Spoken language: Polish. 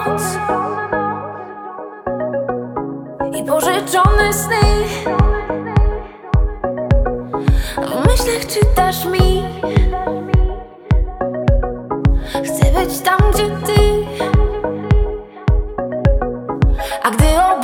noc i pożyczone sny. W myślach czytasz mi: chcę być tam, gdzie ty. A gdy